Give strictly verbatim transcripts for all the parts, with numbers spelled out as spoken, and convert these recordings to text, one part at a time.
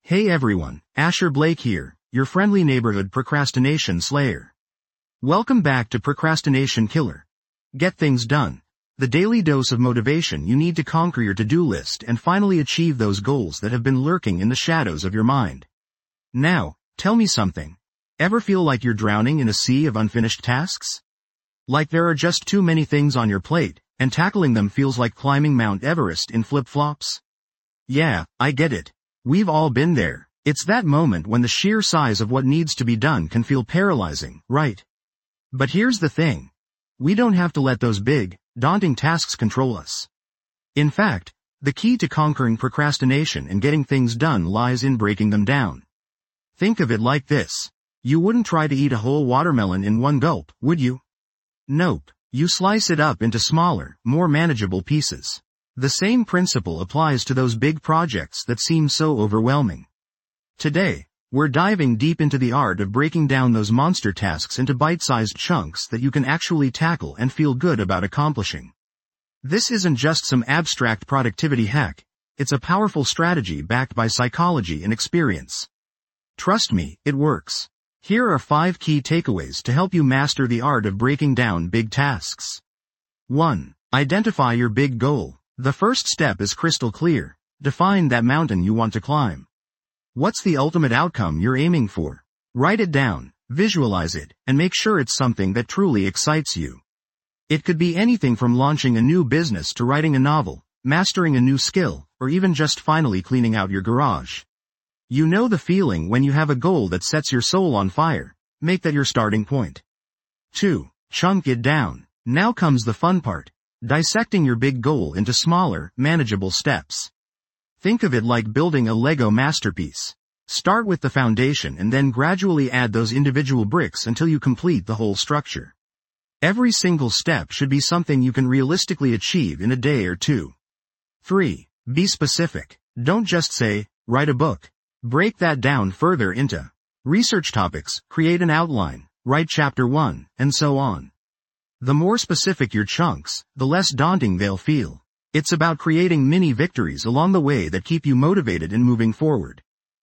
Hey everyone, Asher Blake here, your friendly neighborhood procrastination slayer. Welcome back to Procrastination Killer. Get things done. The daily dose of motivation you need to conquer your to-do list and finally achieve those goals that have been lurking in the shadows of your mind. Now, tell me something. Ever feel like you're drowning in a sea of unfinished tasks? Like there are just too many things on your plate, and tackling them feels like climbing Mount Everest in flip-flops? Yeah, I get it. We've all been there. It's that moment when the sheer size of what needs to be done can feel paralyzing, right? But here's the thing. We don't have to let those big, daunting tasks control us. In fact, the key to conquering procrastination and getting things done lies in breaking them down. Think of it like this. You wouldn't try to eat a whole watermelon in one gulp, would you? Nope. You slice it up into smaller, more manageable pieces. The same principle applies to those big projects that seem so overwhelming. Today, we're diving deep into the art of breaking down those monster tasks into bite-sized chunks that you can actually tackle and feel good about accomplishing. This isn't just some abstract productivity hack, it's a powerful strategy backed by psychology and experience. Trust me, it works. Here are five key takeaways to help you master the art of breaking down big tasks. one. Identify your big goal. The first step is crystal clear. Define that mountain you want to climb. What's the ultimate outcome you're aiming for? Write it down, visualize it, and make sure it's something that truly excites you. It could be anything from launching a new business to writing a novel, mastering a new skill, or even just finally cleaning out your garage. You know the feeling when you have a goal that sets your soul on fire. Make that your starting point. two. Chunk it down. Now comes the fun part. Dissecting your big goal into smaller, manageable steps. Think of it like building a Lego masterpiece. Start with the foundation and then gradually add those individual bricks until you complete the whole structure. Every single step should be something you can realistically achieve in a day or two. three. Be specific. Don't just say, write a book. Break that down further into research topics, create an outline, write chapter one, and so on. The more specific your chunks, the less daunting they'll feel. It's about creating mini victories along the way that keep you motivated and moving forward.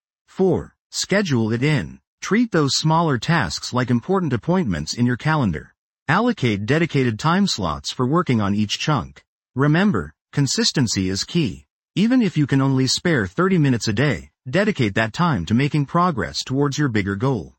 four. Schedule it in. Treat those smaller tasks like important appointments in your calendar. Allocate dedicated time slots for working on each chunk. Remember, consistency is key. Even if you can only spare thirty minutes a day, dedicate that time to making progress towards your bigger goal.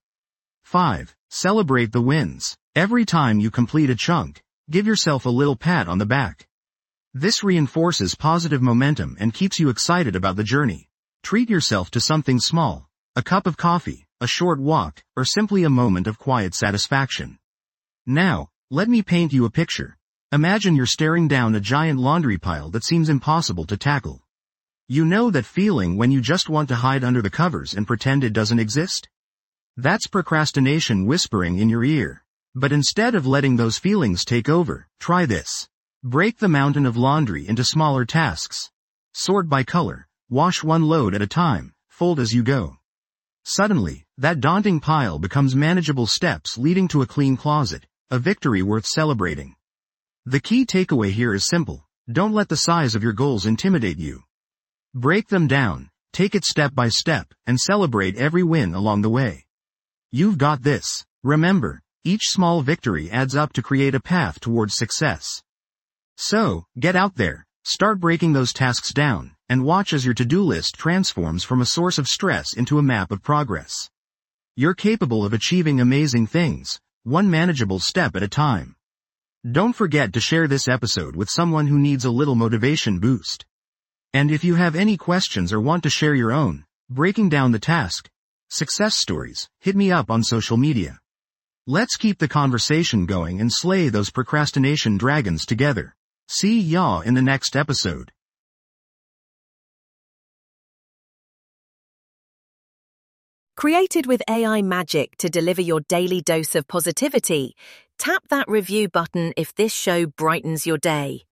five. Celebrate the wins. Every time you complete a chunk, give yourself a little pat on the back. This reinforces positive momentum and keeps you excited about the journey. Treat yourself to something small, a cup of coffee, a short walk, or simply a moment of quiet satisfaction. Now, let me paint you a picture. Imagine you're staring down a giant laundry pile that seems impossible to tackle. You know that feeling when you just want to hide under the covers and pretend it doesn't exist? That's procrastination whispering in your ear. But instead of letting those feelings take over, try this. Break the mountain of laundry into smaller tasks. Sort by color, wash one load at a time, fold as you go. Suddenly, that daunting pile becomes manageable steps leading to a clean closet, a victory worth celebrating. The key takeaway here is simple. Don't let the size of your goals intimidate you. Break them down, take it step by step, and celebrate every win along the way. You've got this. Remember, each small victory adds up to create a path towards success. So, get out there, start breaking those tasks down, and watch as your to-do list transforms from a source of stress into a map of progress. You're capable of achieving amazing things, one manageable step at a time. Don't forget to share this episode with someone who needs a little motivation boost. And if you have any questions or want to share your own, breaking down the task, success stories, hit me up on social media. Let's keep the conversation going and slay those procrastination dragons together. See ya in the next episode. Created with A I magic to deliver your daily dose of positivity, tap that review button if this show brightens your day.